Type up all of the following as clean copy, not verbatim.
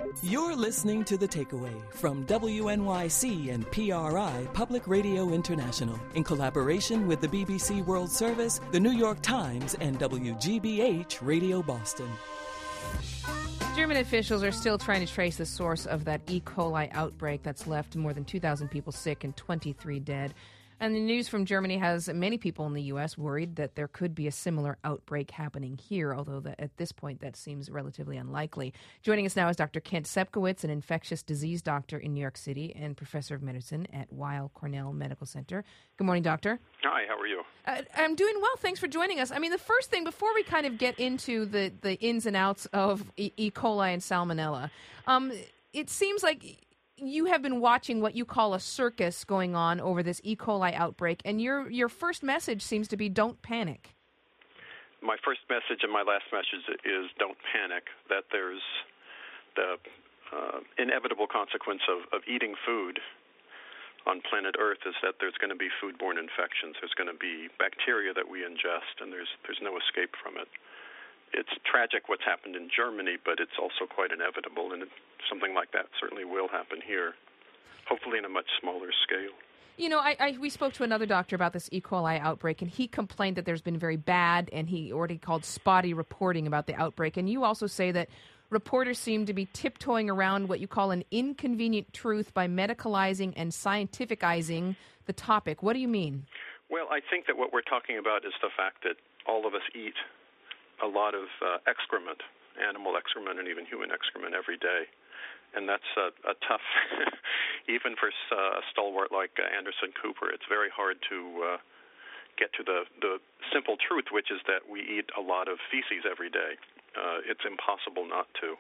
You're listening to The Takeaway from WNYC and PRI Public Radio International in collaboration with the BBC World Service, the New York Times, and WGBH Radio Boston. German officials are still trying to trace the source of that E. coli outbreak that's left more than 2,000 people sick and 23 dead. And the news from Germany has many people in the U.S. worried that there could be a similar outbreak happening here, although at this point that seems relatively unlikely. Joining us now is Dr. Kent Sepkowitz, an infectious disease doctor in New York City and professor of medicine at Weill Cornell Medical Center. Good morning, doctor. Hi, how are you? I'm doing well. Thanks for joining us. I mean, the first thing, before we kind of get into the ins and outs of E. coli and Salmonella, it seems like you have been watching what you call a circus going on over this E. coli outbreak, and your first message seems to be don't panic. My first message and my last message is don't panic, that there's the inevitable consequence of eating food on planet Earth is that there's going to be foodborne infections. There's going to be bacteria that we ingest, and there's no escape from it. It's tragic what's happened in Germany, but it's also quite inevitable, and something like that certainly will happen here, hopefully in a much smaller scale. You know, we spoke to another doctor about this E. coli outbreak, and he complained that there's been very bad, and he already called spotty reporting about the outbreak. And you also say that reporters seem to be tiptoeing around what you call an inconvenient truth by medicalizing and scientificizing the topic. What do you mean? Well, I think that what we're talking about is the fact that all of us eat a lot of excrement, animal excrement and even human excrement every day. And that's a tough, even for a stalwart like Anderson Cooper, it's very hard to get to the simple truth, which is that we eat a lot of feces every day. It's impossible not to.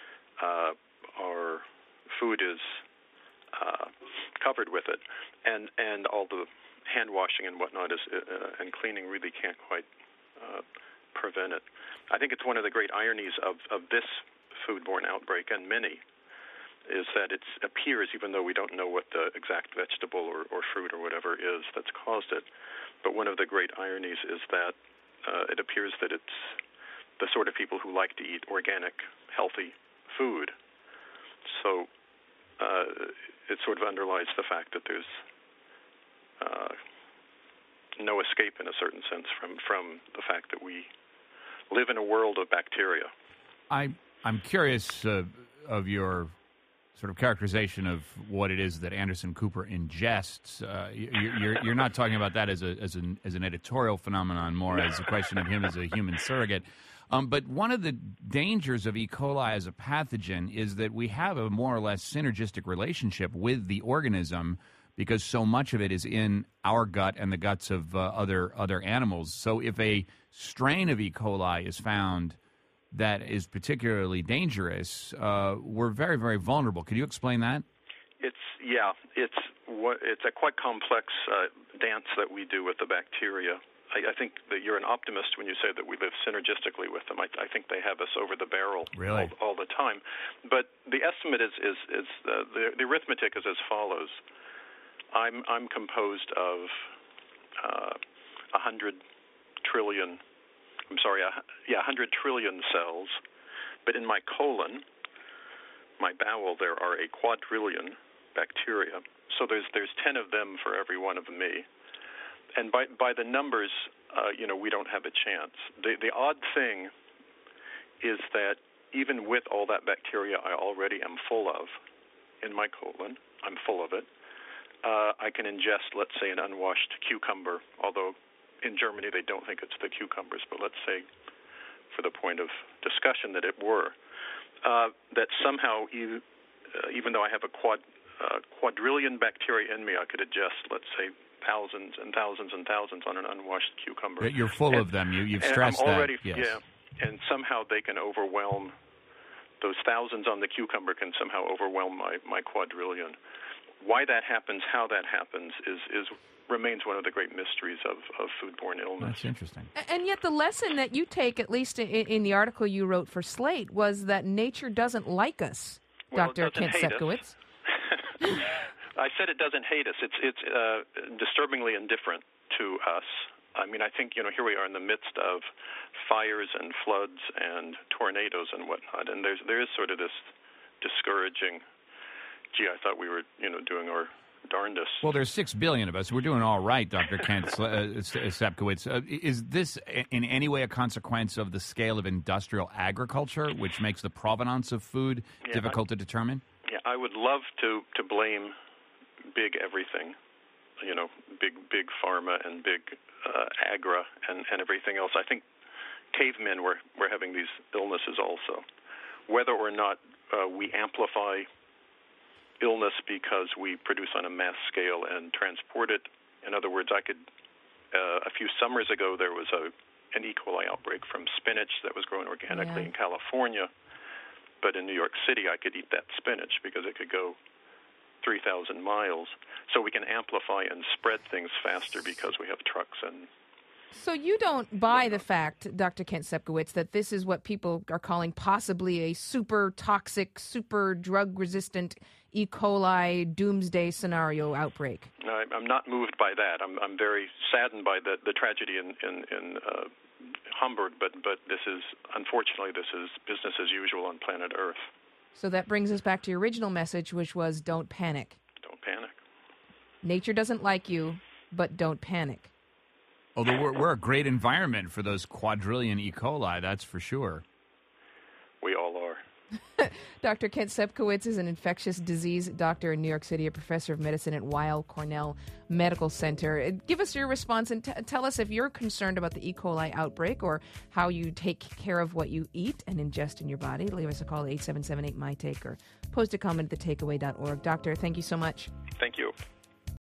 Our food is covered with it, and all the hand washing and whatnot and cleaning really can't quite prevent it. I think it's one of the great ironies of this foodborne outbreak, and many, is that it appears, even though we don't know what the exact vegetable or fruit or whatever is that's caused it, but one of the great ironies is that it appears that it's the sort of people who like to eat organic, healthy food. So it sort of underlies the fact that there's no escape, in a certain sense, from the fact that we live in a world of bacteria. I'm curious of your sort of characterization of what it is that Anderson Cooper ingests. You're not talking about that as an editorial phenomenon, more as a question of him as a human surrogate. But one of the dangers of E. coli as a pathogen is that we have a more or less synergistic relationship with the organism, because so much of it is in our gut and the guts of other animals. So if a strain of E. coli is found that is particularly dangerous, we're very, very vulnerable. Could you explain that? It's a quite complex dance that we do with the bacteria. I think that you're an optimist when you say that we live synergistically with them. I think they have us over the barrel really? all the time. But the estimate is the arithmetic is as follows. I'm composed of 100 trillion cells, but in my colon, my bowel, there are a quadrillion bacteria. So there's 10 of them for every one of me. And by the numbers, we don't have a chance. The odd thing is that even with all that bacteria I already am full of in my colon, I'm full of it, I can ingest, let's say, an unwashed cucumber, although in Germany they don't think it's the cucumbers, but let's say for the point of discussion that it were, that somehow, even though I have a quadrillion bacteria in me, I could ingest, let's say, thousands and thousands and thousands on an unwashed cucumber. You're full of them. You've stressed already, that. Yes. Yeah, and somehow they can overwhelm, those thousands on the cucumber can somehow overwhelm my quadrillion. Why that happens, how that happens, remains one of the great mysteries of foodborne illness. That's interesting. And yet the lesson that you take, at least in the article you wrote for Slate, was that nature doesn't like us, Dr. Kent Sepkowitz. I said it doesn't hate us. It's disturbingly indifferent to us. I mean, I think, here we are in the midst of fires and floods and tornadoes and whatnot, and there is sort of this discouraging. Gee, I thought we were, doing our darndest. Well, there's 6 billion of us. We're doing all right, Dr. Kent Sepkowitz. Is this in any way a consequence of the scale of industrial agriculture, which makes the provenance of food difficult to determine? Yeah, I would love to blame big everything, big pharma and big agra and everything else. I think cavemen were having these illnesses also. Whether or not we amplify illness because we produce on a mass scale and transport it. In other words, a few summers ago there was an E. coli outbreak from spinach that was grown organically in California, but in New York City I could eat that spinach because it could go 3,000 miles. So we can amplify and spread things faster because we have trucks and... So you don't buy the fact, Dr. Kent Sepkowitz, that this is what people are calling possibly a super toxic, super drug-resistant E. coli doomsday scenario outbreak? No, I'm not moved by that. I'm very saddened by the tragedy in Hamburg, but unfortunately this is business as usual on planet Earth. So that brings us back to your original message, which was don't panic. Don't panic. Nature doesn't like you, but don't panic. Although we're a great environment for those quadrillion E. coli, that's for sure. We all are. Dr. Kent Sepkowitz is an infectious disease doctor in New York City, a professor of medicine at Weill Cornell Medical Center. Give us your response and tell us if you're concerned about the E. coli outbreak or how you take care of what you eat and ingest in your body. Leave us a call at 877-8-MY-TAKE or post a comment at thetakeaway.org. Doctor, thank you so much. Thank you.